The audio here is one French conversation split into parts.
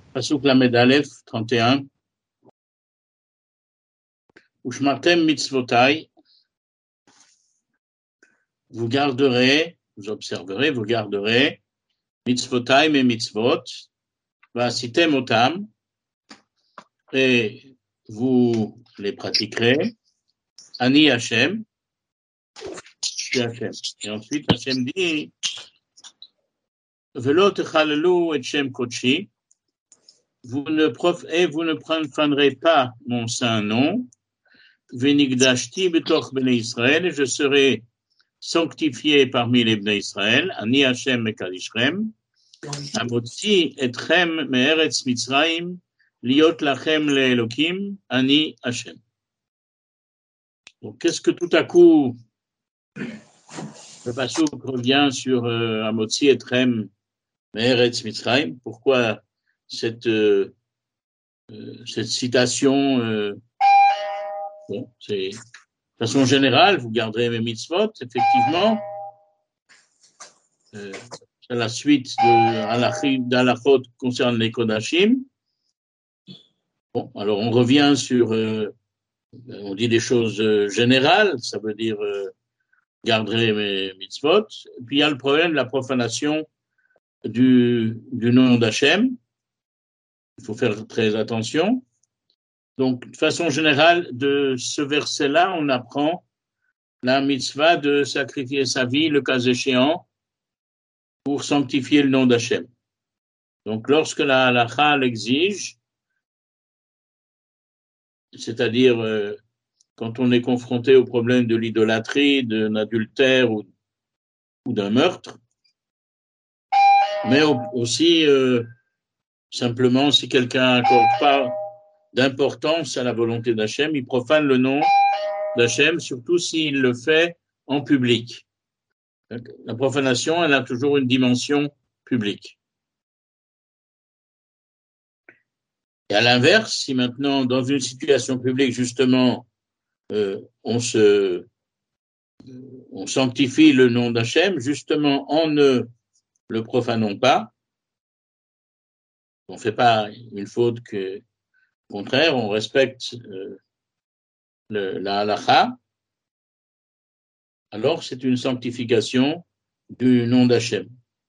Pasuk Lamed Aleph 31. Ushmartem mitzvotai. Vous garderez, vous observerez, vous garderez mitzvotai mes mitzvot. Vasitem otam. Et vous les pratiquerez. Ani Hashem. C'est Hashem. Et ensuite, Hashem dit Velo techalelu et Shem Kodeshi. Vous ne profanerez pas mon saint nom. Venigdashti betoch bnei Israël. Je serai sanctifié parmi les bnei Israël. Ani Hashem mekadishrem. Amotzi etchem me'eretz Mitzrayim. Liot lachem le'elokim. Ani Hashem. Donc, qu'est-ce que tout à coup le pasuk revient sur Amotzi etchem me'eretz Mitzrayim? Pourquoi cette citation bon, c'est de façon générale, vous garderez mes mitzvot, effectivement. C'est la suite d'Alachot concerne les Kodashim. Bon, alors on revient sur, on dit des choses générales, ça veut dire garderez mes mitzvot. Puis il y a le problème de la profanation du nom d'Hachem. Il faut faire très attention. Donc, de façon générale, de ce verset-là, on apprend la mitzvah de sacrifier sa vie, le cas échéant, pour sanctifier le nom d'Hachem. Donc, lorsque la halakha l'exige, c'est-à-dire quand on est confronté au problème de l'idolâtrie, d'un adultère ou d'un meurtre, mais aussi simplement si quelqu'un n'accorde pas d'importance à la volonté d'Hachem, il profane le nom d'Hachem, surtout s'il le fait en public. La profanation, elle a toujours une dimension publique. Et à l'inverse, si maintenant, dans une situation publique, justement, on sanctifie le nom d'Hachem, justement, en ne le profanant pas, on ne fait pas une faute que au contraire, on respecte la halakha, alors c'est une sanctification du nom d'Hachem.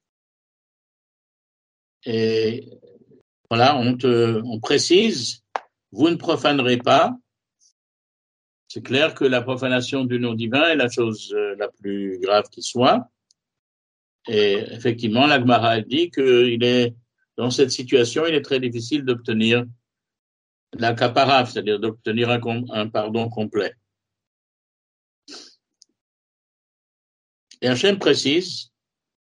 Et voilà, on précise, vous ne profanerez pas. C'est clair que la profanation du nom divin est la chose la plus grave qui soit. Et effectivement, la Gemara dit qu'il est, dans cette situation, il est très difficile d'obtenir la kapara, c'est-à-dire d'obtenir un pardon complet. Et Hachem précise,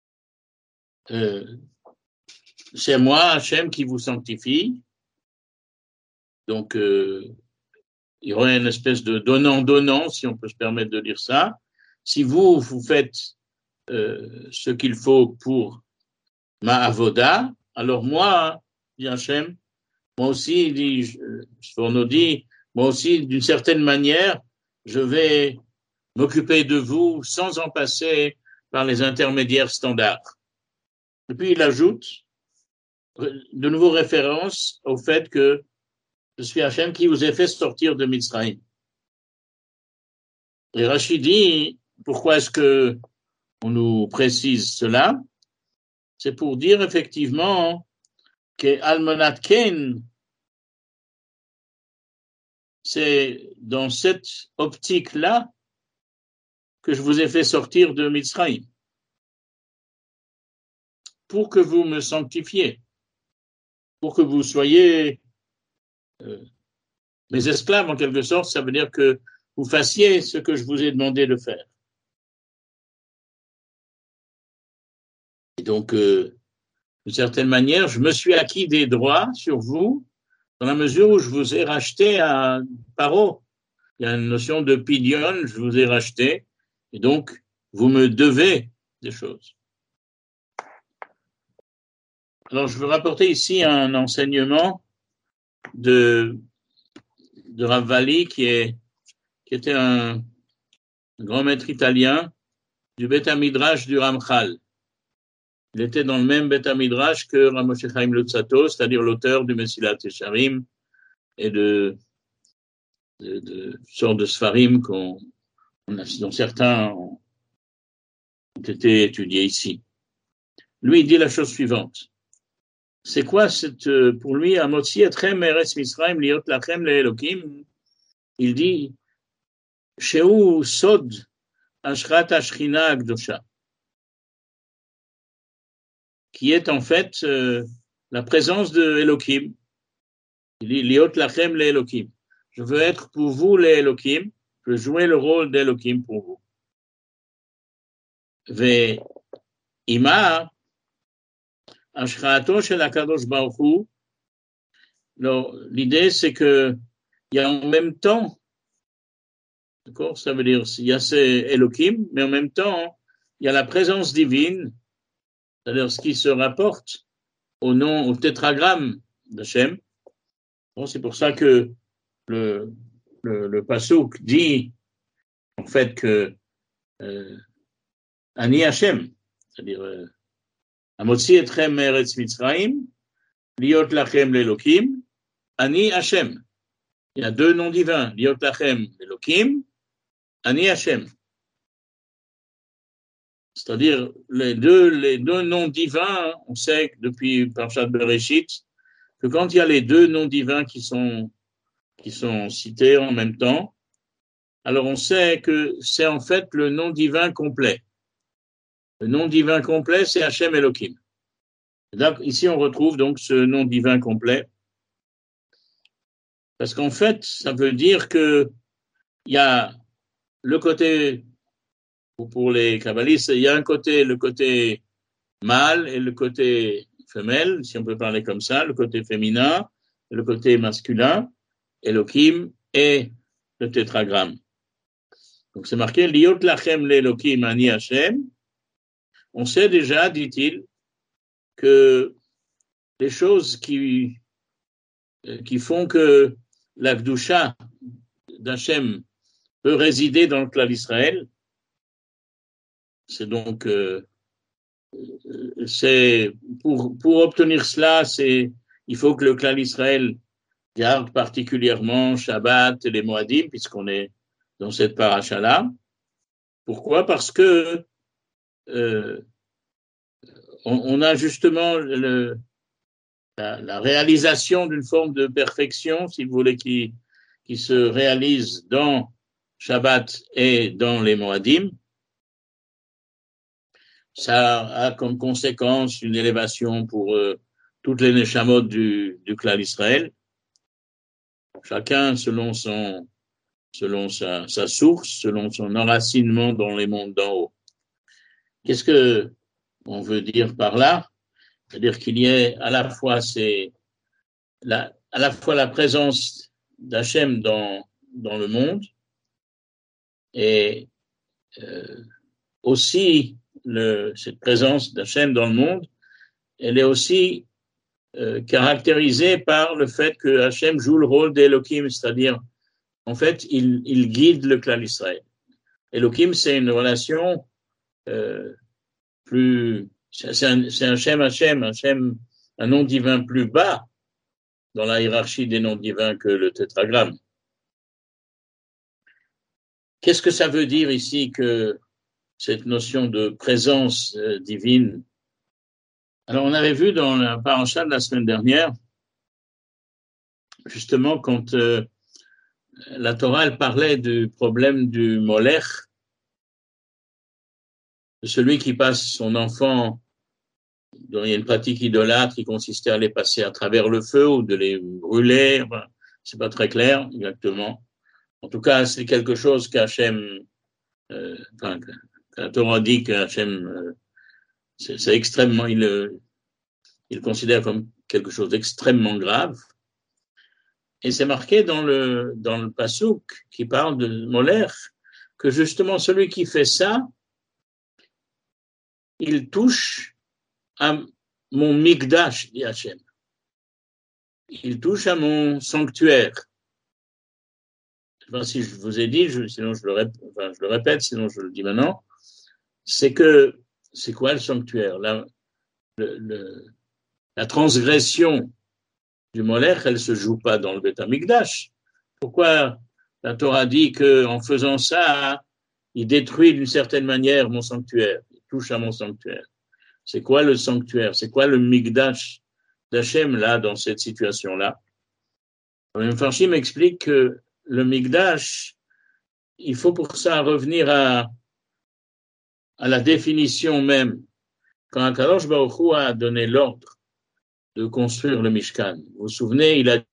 c'est moi, Hachem, qui vous sanctifie. Donc, il y aurait une espèce de donnant-donnant, si on peut se permettre de dire ça. Si vous faites ce qu'il faut pour ma avoda, alors moi, dit Hachem, moi aussi, dit Sforno dit, moi aussi, d'une certaine manière, je vais m'occuper de vous sans en passer par les intermédiaires standards. Et puis il ajoute de nouveau référence au fait que je suis Hachem qui vous ai fait sortir de Mitzrayim. Et Rashi dit, pourquoi est-ce que on nous précise cela? C'est pour dire effectivement que Almanat Ken, c'est dans cette optique-là que je vous ai fait sortir de Mitzrayim, pour que vous me sanctifiez, pour que vous soyez mes esclaves en quelque sorte, ça veut dire que vous fassiez ce que je vous ai demandé de faire. Et donc, d'une certaine manière, je me suis acquis des droits sur vous dans la mesure où je vous ai racheté à Paro. Il y a une notion de pidyon, je vous ai racheté, et donc vous me devez des choses. Alors, je veux rapporter ici un enseignement de Rav Vali, qui était un grand maître italien du Beth Midrash du Ramchal. Il était dans le même Beth Midrash que Rav Moshe Chaim Luzzatto, c'est-à-dire l'auteur du Mesilat Yesharim et de sortes de Sfarim dont certains ont été étudiés ici. Lui, il dit la chose suivante. C'est quoi pour lui, Amotzi etrem eretz Misraim liot lachem le'elokim? Il dit, Sheu sod ashrat ashchina akdosha, qui est en fait la présence de Elohim. Il dit, liot lachem le'elokim. Je veux être pour vous les Elohim, je veux jouer le rôle d'Elohim pour vous. Ve'ima ashrato shel HaKadosh Baruch Hu. Alors, l'idée, c'est que il y a en même temps, d'accord, ça veut dire il y a ces Elohim, mais en même temps, il y a la présence divine, c'est-à-dire ce qui se rapporte au tétragramme d'Hachem. Bon, c'est pour ça que le Pasuk dit en fait que Ani Hachem, c'est-à-dire Amotzi etrem eretz Mitzrayim, liot lachem le'elokim, Ani Hachem. Il y a deux noms divins, liot lachem le'elokim, Ani Hachem. C'est-à-dire les deux noms divins, on sait depuis Parashat Bereshit que quand il y a les deux noms divins qui sont cités en même temps, alors on sait que c'est en fait le nom divin complet. Le nom divin complet, c'est Hachem Elohim. Donc, ici, on retrouve donc ce nom divin complet. Parce qu'en fait, ça veut dire que il y a le côté, pour les kabbalistes, il y a le côté mâle et le côté femelle, si on peut parler comme ça, le côté féminin, le côté masculin, Elohim et le tétragramme. Donc c'est marqué Liot lachem le'Elohim ani Hashem. On sait déjà, dit-il, que les choses qui font que la Gdusha d'Hachem peut résider dans le clan d'Israël, c'est donc c'est pour obtenir cela, il faut que le clan d'Israël garde particulièrement Shabbat et les Moadim, puisqu'on est dans cette paracha-là. Pourquoi? Parce que on a justement la réalisation d'une forme de perfection, si vous voulez, qui se réalise dans Shabbat et dans les Moadim. Ça a comme conséquence une élévation pour toutes les neshamot du clan d'Israël, chacun selon sa source, selon son enracinement dans les mondes d'en haut. Qu'est-ce que on veut dire par là? C'est-à-dire qu'il y ait à la fois la présence d'Hachem dans le monde et aussi cette présence d'Hachem dans le monde, elle est aussi caractérisée par le fait que Hachem joue le rôle d'Elohim, c'est-à-dire en fait il guide le clan d'Israël. Elohim, c'est une relation c'est un Hachem, un nom divin plus bas dans la hiérarchie des noms divins que le tétragramme. Qu'est-ce que ça veut dire ici que cette notion de présence divine? Alors, on avait vu dans la paracha de la semaine dernière, justement, quand la Torah elle parlait du problème du molech, de celui qui passe son enfant, dont il y a une pratique idolâtre qui consistait à les passer à travers le feu ou de les brûler, enfin, c'est pas très clair exactement. En tout cas, c'est quelque chose qu'Hachem, que la Torah dit qu'Hachem, c'est extrêmement, il considère comme quelque chose d'extrêmement grave. Et c'est marqué dans le pasuk qui parle de Molech, que justement celui qui fait ça, il touche à mon Mikdash, dit Hachem. Il touche à mon sanctuaire. Je ne sais pas si je vous ai dit, sinon je le répète, sinon je le dis maintenant. C'est quoi le sanctuaire? Là, la transgression du Molech, elle se joue pas dans le Beth Amikdash. Pourquoi la Torah dit qu'en faisant ça, il détruit d'une certaine manière mon sanctuaire, il touche à mon sanctuaire. C'est quoi le sanctuaire? C'est quoi le Mikdash d'Hachem là, dans cette situation-là? Le Mefarshim explique que le Mikdash, il faut pour ça revenir à la définition même. Quand Akadosh Baruch Hu a donné l'ordre de construire le Mishkan, vous vous souvenez, il a